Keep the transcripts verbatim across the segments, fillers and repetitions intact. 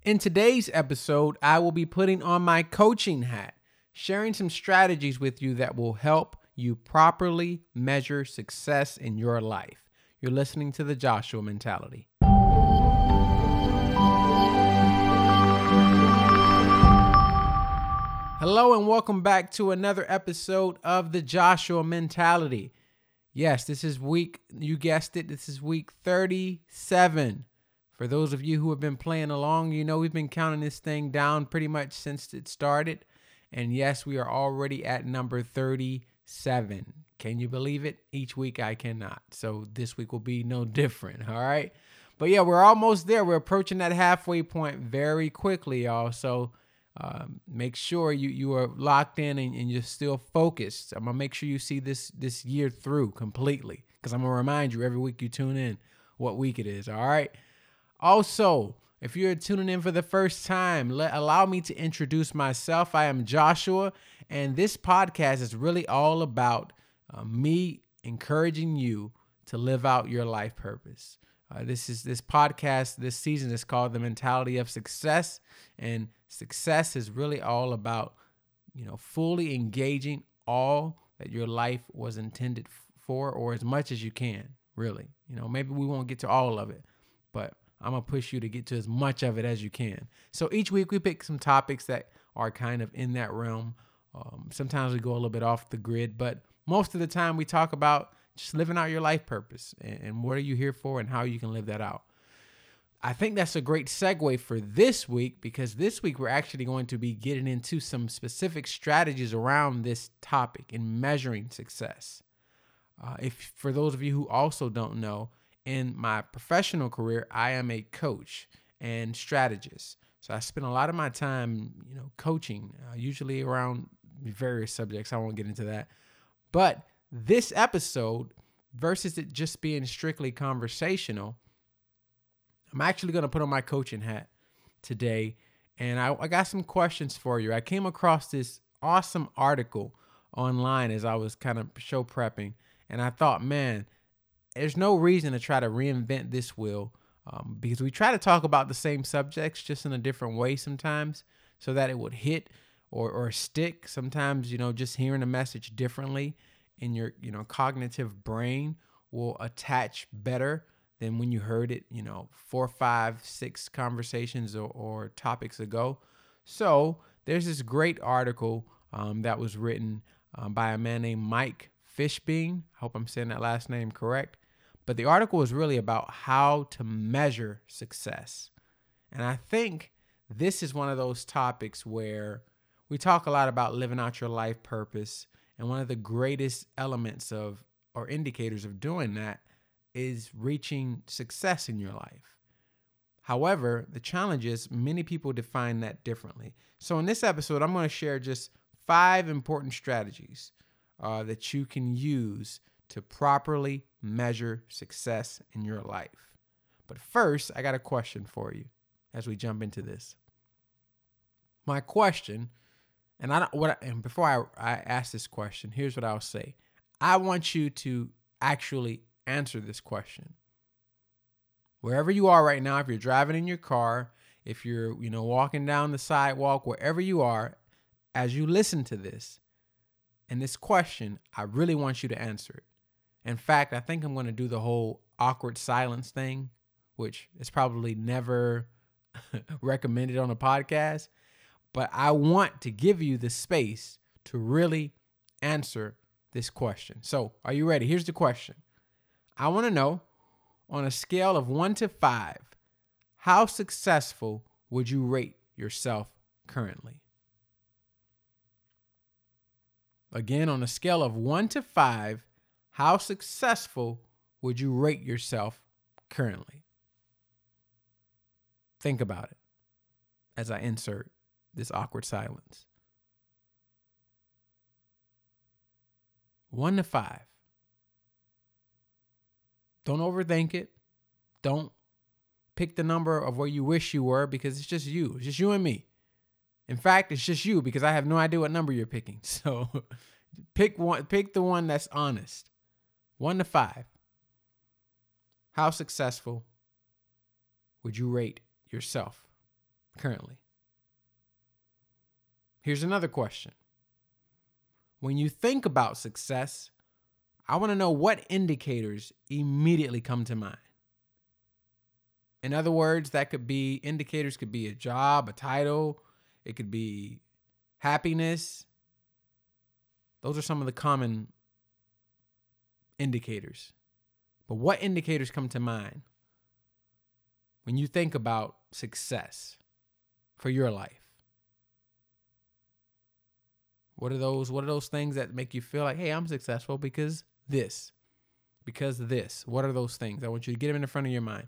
In today's episode, I will be putting on my coaching hat, sharing some strategies with you that will help you properly measure success in your life. You're listening to the Joshua Mentality. Hello and welcome back to another episode of the Joshua Mentality. Yes, this is week, you guessed it, this is week thirty-seven. For those of you who have been playing along, you know we've been counting this thing down pretty much since it started. And yes, we are already at number thirty-seven. Can you believe it? Each week I cannot. So this week will be no different, all right? But yeah, we're almost there. We're approaching that halfway point very quickly, y'all. So um, make sure you, you are locked in and, and you're still focused. I'm going to make sure you see this, this year through completely because I'm going to remind you every week you tune in what week it is, all right? Also, if you're tuning in for the first time, let, allow me to introduce myself. I am Joshua, and this podcast is really all about uh, me encouraging you to live out your life purpose. Uh, this is this podcast this season is called The Mentality of Success, and success is really all about, you know, fully engaging all that your life was intended for, or as much as you can, really. You know, maybe we won't get to all of it, but I'm going to push you to get to as much of it as you can. So each week we pick some topics that are kind of in that realm. Um, sometimes we go a little bit off the grid, but most of the time we talk about just living out your life purpose and, and what are you here for and how you can live that out. I think that's a great segue for this week because this week we're actually going to be getting into some specific strategies around this topic in measuring success. Uh, if for those of you who also don't know, in my professional career, I am a coach and strategist. So I spend a lot of my time, you know, coaching, uh, usually around various subjects. I won't get into that. But this episode, versus it just being strictly conversational, I'm actually going to put on my coaching hat today. And I, I got some questions for you. I came across this awesome article online as I was kind of show prepping. And I thought, man, there's no reason to try to reinvent this wheel um, because we try to talk about the same subjects just in a different way sometimes so that it would hit or, or stick. Sometimes, you know, just hearing a message differently in your, you know, cognitive brain will attach better than when you heard it, you know, four, five, six conversations or, or topics ago. So there's this great article um, that was written um, by a man named Mike Fishbein. I hope I'm saying that last name correct. But the article is really about how to measure success. And I think this is one of those topics where we talk a lot about living out your life purpose. And one of the greatest elements of or indicators of doing that is reaching success in your life. However, the challenge is many people define that differently. So in this episode, I'm going to share just five important strategies uh, that you can use to properly measure success in your life. But first, I got a question for you as we jump into this. My question, and I don't, what I, and before I, I ask this question, here's what I'll say. I want you to actually answer this question. Wherever you are right now, if you're driving in your car, if you're, you know, walking down the sidewalk, wherever you are, as you listen to this and this question, I really want you to answer it. In fact, I think I'm going to do the whole awkward silence thing, which is probably never recommended on a podcast. But I want to give you the space to really answer this question. So are you ready? Here's the question. I want to know, on a scale of one to five, how successful would you rate yourself currently? Again, on a scale of one to five, how successful would you rate yourself currently? Think about it as I insert this awkward silence. One to five. Don't overthink it. Don't pick the number of where you wish you were because it's just you. It's just you and me. In fact, it's just you because I have no idea what number you're picking. So pick one, pick the one that's honest. One to five. How successful would you rate yourself currently? Here's another question. When you think about success, I want to know what indicators immediately come to mind. In other words, that could be indicators could be a job, a title, it could be happiness. Those are some of the common indicators. But what indicators come to mind when you think about success for your life? What are those, what are those things that make you feel like, hey, I'm successful because this, because this? What are those things? I want you to get them in the front of your mind.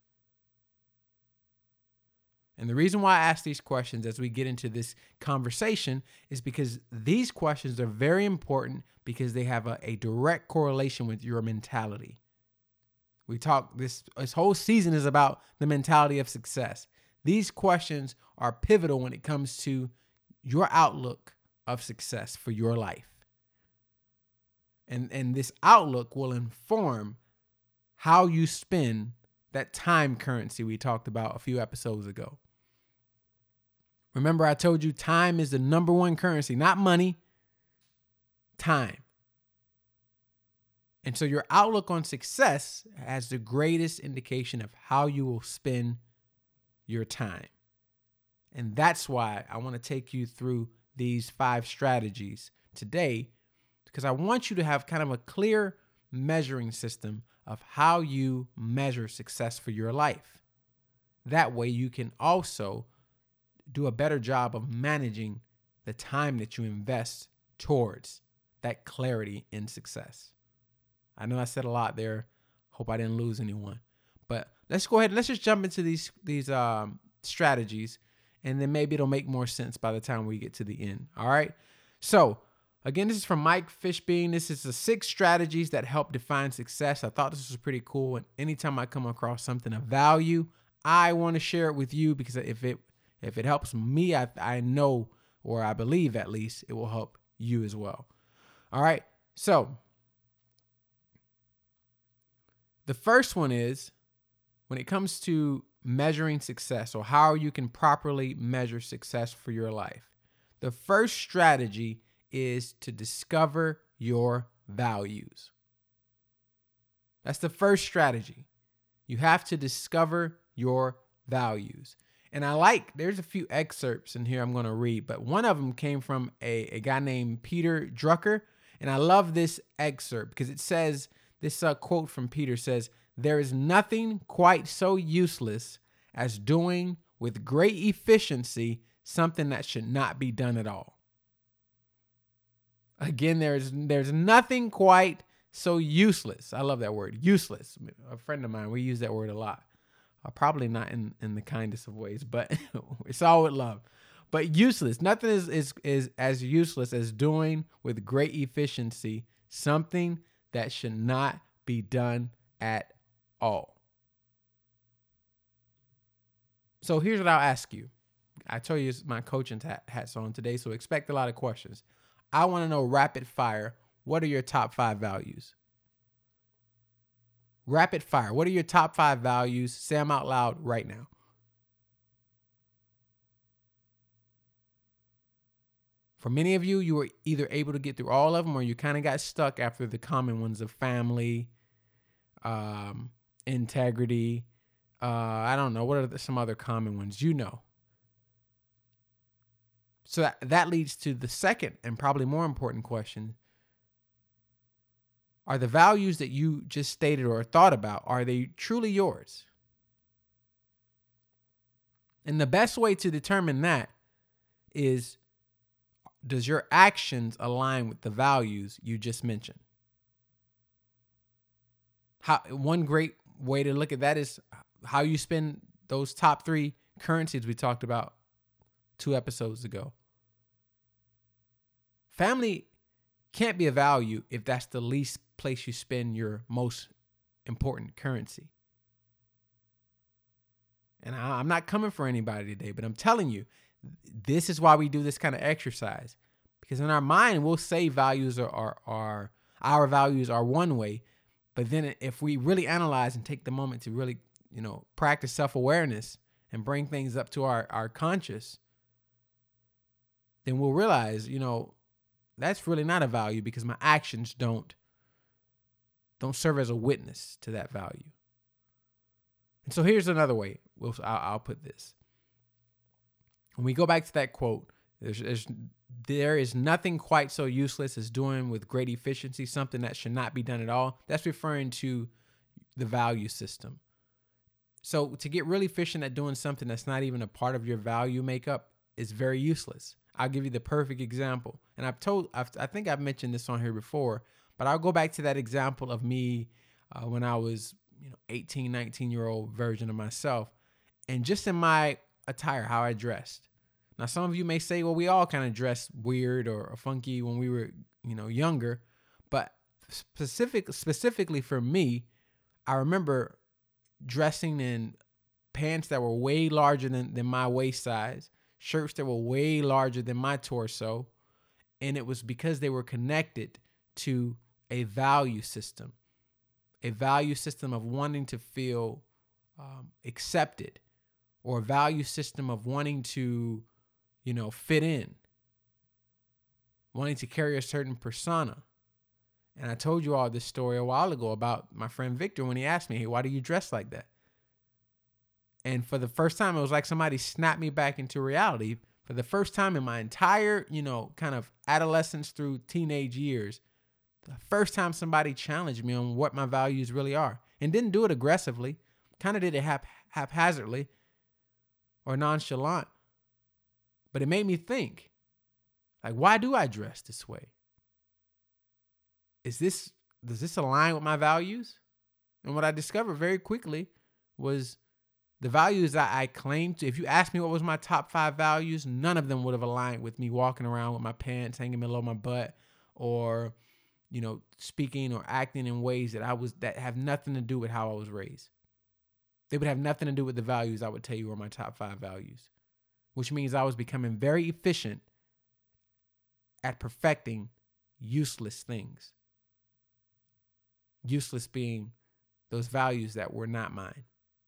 And the reason why I ask these questions as we get into this conversation is because these questions are very important because they have a, a direct correlation with your mentality. We talk, this, this whole season is about the mentality of success. These questions are pivotal when it comes to your outlook of success for your life. And, and this outlook will inform how you spend that time currency we talked about a few episodes ago. Remember, I told you time is the number one currency, not money, time. And so your outlook on success has the greatest indication of how you will spend your time. And that's why I want to take you through these five strategies today, because I want you to have kind of a clear measuring system of how you measure success for your life. That way you can also do a better job of managing the time that you invest towards that clarity in success. I know I said a lot there. Hope I didn't lose anyone. But let's go ahead. Let's just jump into these these um, strategies, and then maybe it'll make more sense by the time we get to the end. All right. So again, this is from Mike Fishbein. This is the six strategies that help define success. I thought this was pretty cool. And anytime I come across something of value, I want to share it with you because if it if it helps me, I I know, or I believe at least, it will help you as well. All right. So the first one is when it comes to measuring success, or how you can properly measure success for your life. The first strategy is to discover your values. That's the first strategy. You have to discover your values. And I like, there's a few excerpts in here I'm going to read, but one of them came from a, a guy named Peter Drucker. And I love this excerpt because it says, this uh, quote from Peter says, "There is nothing quite so useless as doing with great efficiency something that should not be done at all." Again, there's there's nothing quite so useless. I love that word, useless. A friend of mine, we use that word a lot. Uh, probably not in, in the kindest of ways, but it's all with love. But useless. Nothing is, is, is as useless as doing with great efficiency something that should not be done at all. So here's what I'll ask you. I told you my coaching hat, hats on today, so expect a lot of questions. I want to know rapid fire. What are your top five values? Rapid fire. What are your top five values? Say them out loud right now. For many of you, you were either able to get through all of them or you kind of got stuck after the common ones of family, um, integrity. Uh, I don't know. What are the, some other common ones? You know. So that, that leads to the second and probably more important question. Are the values that you just stated or thought about, are they truly yours? And the best way to determine that is, does your actions align with the values you just mentioned? How, one great way to look at that is how you spend those top three currencies we talked about two episodes ago. Family can't be a value if that's the least place you spend your most important currency. And I, I'm not coming for anybody today, but I'm telling you, this is why we do this kind of exercise. Because in our mind, we'll say values are, are, are our values are one way. But then if we really analyze and take the moment to really, you know, practice self-awareness and bring things up to our, our conscious, then we'll realize, you know, that's really not a value because my actions don't don't serve as a witness to that value. And so here's another way we'll, I'll, I'll put this. When we go back to that quote, there's, there's, there is nothing quite so useless as doing with great efficiency something that should not be done at all. That's referring to the value system. So to get really efficient at doing something that's not even a part of your value makeup is very useless. I'll give you the perfect example. And I've told, I've, I think I've mentioned this on here before, but I'll go back to that example of me uh, when I was, you know, eighteen, nineteen year old version of myself. And just in my attire, how I dressed. Now, some of you may say, well, we all kind of dress weird or, or funky when we were, you know, younger. But specific, specifically for me, I remember dressing in pants that were way larger than, than my waist size, shirts that were way larger than my torso. And it was because they were connected to a value system, a value system of wanting to feel um, accepted, or a value system of wanting to, you know, fit in, wanting to carry a certain persona. And I told you all this story a while ago about my friend Victor when he asked me, hey, why do you dress like that? And for the first time, it was like somebody snapped me back into reality. For the first time in my entire, you know, kind of adolescence through teenage years, the first time somebody challenged me on what my values really are, and didn't do it aggressively, kind of did it hap- haphazardly or nonchalant. But it made me think, like, why do I dress this way? Is this, does this align with my values? And what I discovered very quickly was the values that I claimed to, if you asked me what was my top five values, none of them would have aligned with me walking around with my pants hanging below my butt, or, you know, speaking or acting in ways that I was, that have nothing to do with how I was raised. They would have nothing to do with the values I would tell you were my top five values, which means I was becoming very efficient at perfecting useless things. Useless being those values that were not mine.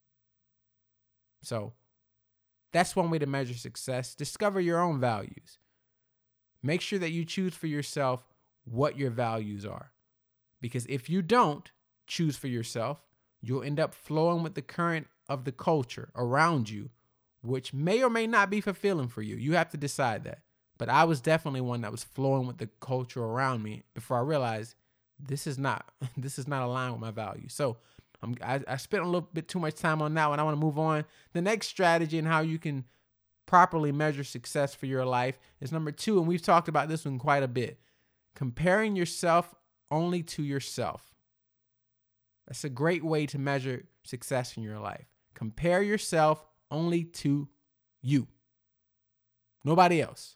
So that's one way to measure success. Discover your own values. Make sure that you choose for yourself what your values are. Because if you don't choose for yourself, you'll end up flowing with the current of the culture around you, which may or may not be fulfilling for you. You have to decide that. But I was definitely one that was flowing with the culture around me before I realized this is not, this is not aligned with my values. So I'm, I, I spent a little bit too much time on that one. I want to move on. The next strategy and how you can properly measure success for your life is number two. And we've talked about this one quite a bit. Comparing yourself only to yourself. That's a great way to measure success in your life. Compare yourself only to you. Nobody else.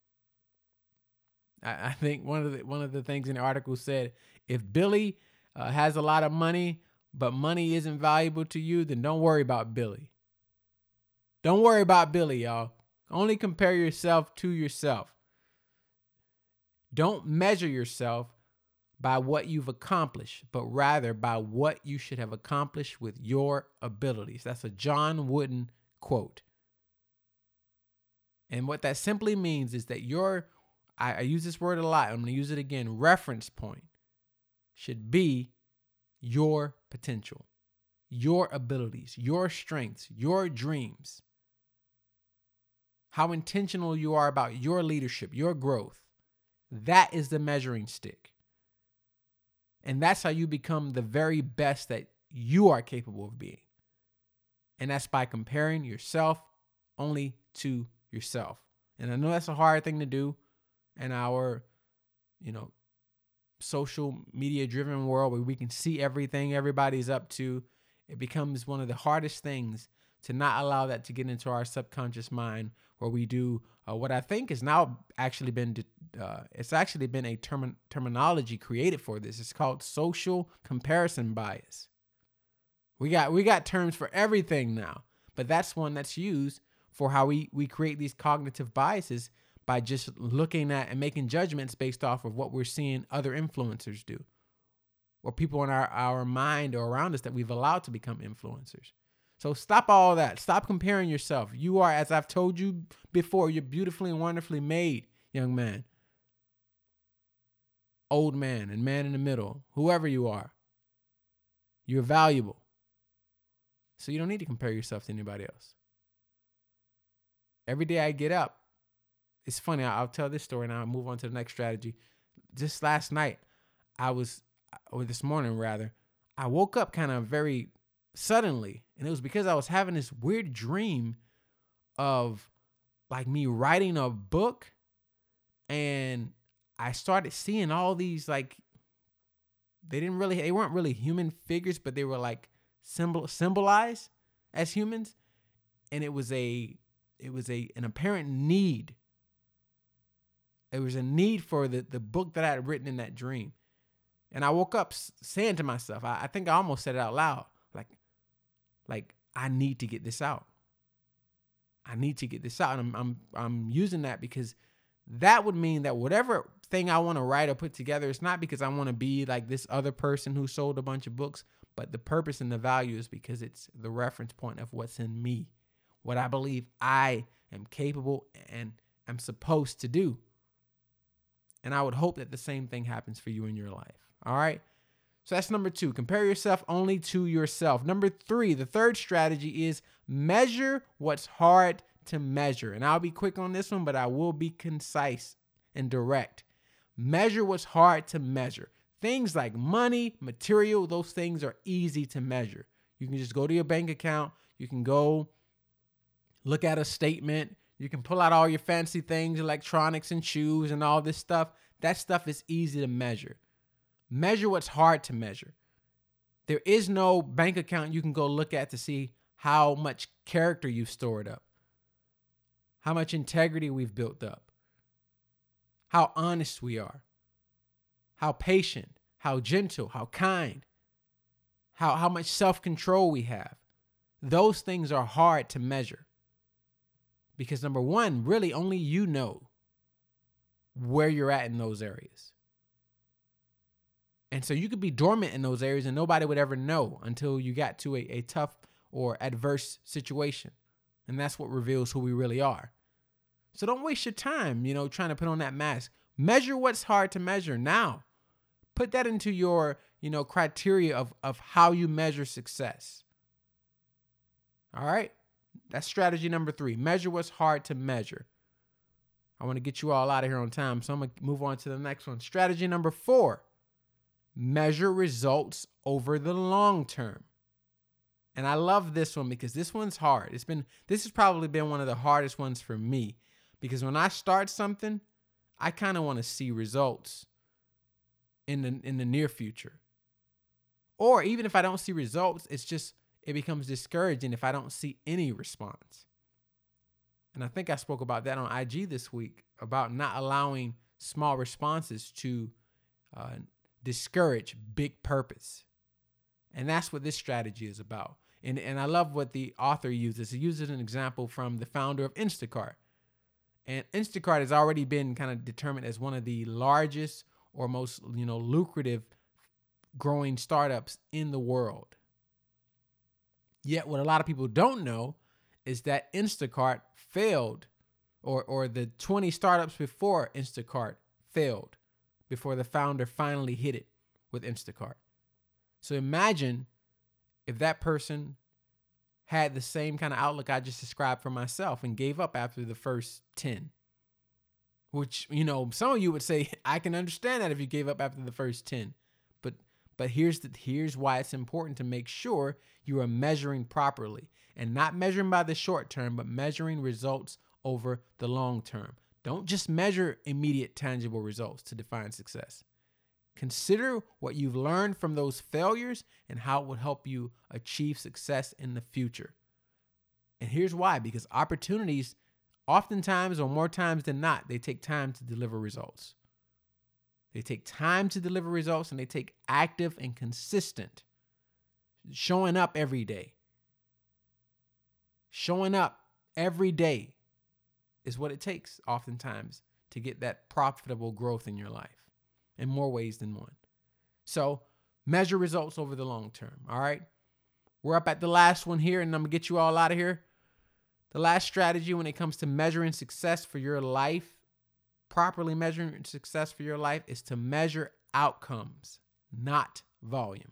I, I think one of the one of the things in the article said, if Billy uh, has a lot of money, but money isn't valuable to you, then don't worry about Billy. Don't worry about Billy, y'all. Only compare yourself to yourself. Don't measure yourself by what you've accomplished, but rather by what you should have accomplished with your abilities. That's a John Wooden quote. And what that simply means is that your, I, I use this word a lot, I'm going to use it again, reference point should be your potential, your abilities, your strengths, your dreams, how intentional you are about your leadership, your growth. That is the measuring stick. And that's how you become the very best that you are capable of being. And that's by comparing yourself only to yourself. And I know that's a hard thing to do in our, you know, social media driven world where we can see everything everybody's up to. It becomes one of the hardest things to not allow that to get into our subconscious mind, where we do uh, what I think has now actually been, uh, it's actually been a term- terminology created for this. It's called social comparison bias. We got we got terms for everything now, but that's one that's used for how we, we create these cognitive biases by just looking at and making judgments based off of what we're seeing other influencers do, or people in our, our mind or around us that we've allowed to become influencers. So stop all that. Stop comparing yourself. You are, as I've told you before, you're beautifully and wonderfully made, young man, old man, and man in the middle, whoever you are. You're valuable. So you don't need to compare yourself to anybody else. Every day I get up, it's funny. I'll tell this story and I'll move on to the next strategy. Just last night, I was, or this morning rather, I woke up kind of very suddenly. And it was because I was having this weird dream of like me writing a book. And I started seeing all these, like, they didn't really, they weren't really human figures, but they were like symbol symbolized as humans. And it was a, it was a, an apparent need. It was a need for the, the book that I had written in that dream. And I woke up saying to myself, I, I think I almost said it out loud, like, like, I need to get this out. I need to get this out. And I'm, I'm, I'm using that because that would mean that whatever thing I want to write or put together, it's not because I want to be like this other person who sold a bunch of books, but the purpose and the value is because it's the reference point of what's in me, what I believe I am capable and am supposed to do. And I would hope that the same thing happens for you in your life. All right. So that's number two. Compare yourself only to yourself. Number three, the third strategy is measure what's hard to measure. And I'll be quick on this one, but I will be concise and direct. Measure what's hard to measure. Things like money, material, those things are easy to measure. You can just go to your bank account. You can go look at a statement. You can pull out all your fancy things, electronics and shoes and all this stuff. That stuff is easy to measure. Measure what's hard to measure. There is no bank account you can go look at to see how much character you've stored up, how much integrity we've built up, how honest we are, how patient, how gentle, how kind, how, how much self-control we have. Those things are hard to measure. Because number one, really only you know where you're at in those areas. And so you could be dormant in those areas and nobody would ever know until you got to a, a tough or adverse situation. And that's what reveals who we really are. So don't waste your time, you know, trying to put on that mask. Measure what's hard to measure now. Put that into your, you know, criteria of, of how you measure success. All right. That's strategy number three. Measure what's hard to measure. I want to get you all out of here on time, so I'm going to move on to the next one. Strategy number four. Measure results over the long term. And I love this one because this one's hard. It's been, this has probably been one of the hardest ones for me because when I start something, I kind of want to see results in the, in the near future. Or even if I don't see results, it's just, it becomes discouraging if I don't see any response. And I think I spoke about that on I G this week about not allowing small responses to uh, discourage big purpose. And that's what this strategy is about. And, and I love what the author uses. He uses an example from the founder of Instacart. And Instacart has already been kind of determined as one of the largest or most, you know, lucrative growing startups in the world. Yet what a lot of people don't know is that Instacart failed, or or the twenty startups before Instacart failed before the founder finally hit it with Instacart. So imagine if that person had the same kind of outlook I just described for myself and gave up after the first ten. Which, you know, some of you would say, I can understand that if you gave up after the first ten. But but here's the here's why it's important to make sure you are measuring properly and not measuring by the short term, but measuring results over the long term. Don't just measure immediate tangible results to define success. Consider what you've learned from those failures and how it will help you achieve success in the future. And here's why, because opportunities, oftentimes or more times than not, they take time to deliver results. They take time to deliver results and they take active and consistent showing up every day. Showing up every day is what it takes oftentimes to get that profitable growth in your life in more ways than one. So measure results over the long term. All right. we're up at the last one here, and I'm going to get you all out of here. The last strategy when it comes to measuring success for your life, properly measuring success for your life, is to measure outcomes, not volume.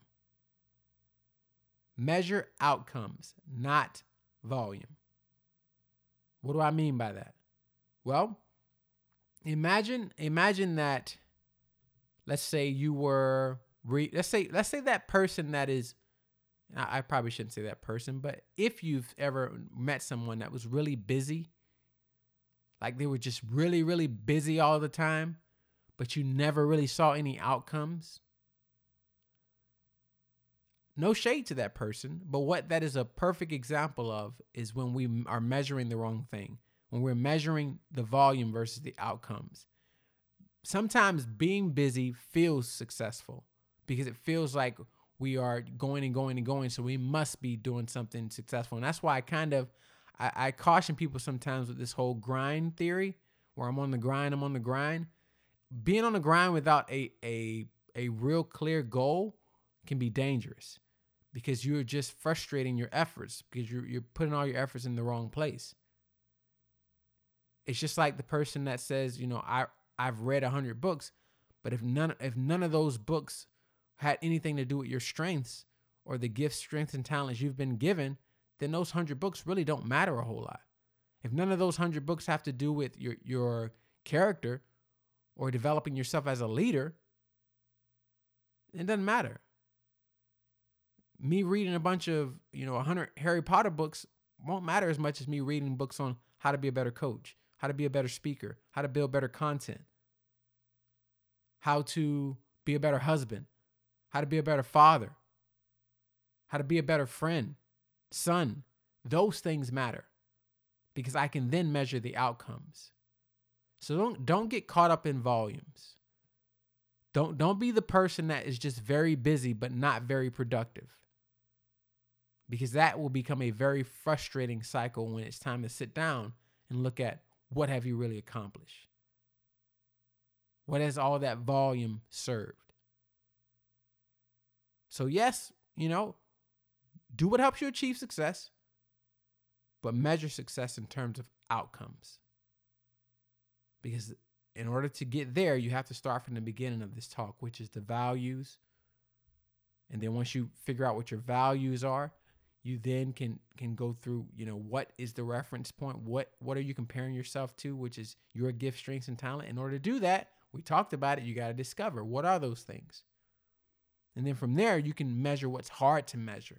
Measure outcomes, not volume. What do I mean by that? Well, imagine imagine that, let's say you were, re, let's say let's say that person that is, I, I probably shouldn't say that person, but if you've ever met someone that was really busy, like they were just really, really busy all the time, but you never really saw any outcomes. No shade to that person, but what that is a perfect example of is when we are measuring the wrong thing, when we're measuring the volume versus the outcomes. Sometimes being busy feels successful because it feels like we are going and going and going, so we must be doing something successful. And that's why I kind of, I, I caution people sometimes with this whole grind theory, where I'm on the grind, I'm on the grind. Being on the grind without a a a real clear goal can be dangerous, because you're just frustrating your efforts because you're you're putting all your efforts in the wrong place. It's just like the person that says, you know, I I've read a hundred books, but if none if none of those books had anything to do with your strengths or the gifts, strengths, and talents you've been given, then those hundred books really don't matter a whole lot. If none of those hundred books have to do with your your character or developing yourself as a leader, it doesn't matter. Me reading a bunch of, you know, one hundred Harry Potter books won't matter as much as me reading books on how to be a better coach, how to be a better speaker, how to build better content, how to be a better husband, how to be a better father, how to be a better friend, son. Those things matter because I can then measure the outcomes. So don't don't get caught up in volumes. Don't don't be the person that is just very busy but not very productive, because that will become a very frustrating cycle when it's time to sit down and look at what have you really accomplished. What has all that volume served? So yes, you know, do what helps you achieve success, but measure success in terms of outcomes. Because in order to get there, you have to start from the beginning of this talk, which is the values. And then once you figure out what your values are, you then can can go through, you know, what is the reference point? What what are you comparing yourself to, which is your gift, strengths, and talent? In order to do that, we talked about it, you got to discover what are those things. And then from there, you can measure what's hard to measure.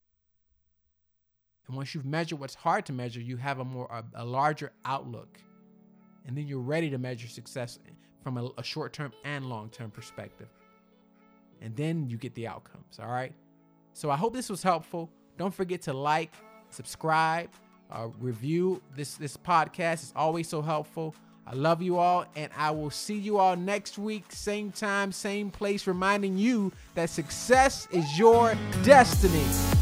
And once you've measured what's hard to measure, you have a more a, a larger outlook. And then you're ready to measure success from a, a short-term and long-term perspective. And then you get the outcomes, all right? So I hope this was helpful. Don't forget to like, subscribe, uh, review this, this podcast. It's always so helpful. I love you all, and I will see you all next week, same time, same place, reminding you that success is your destiny.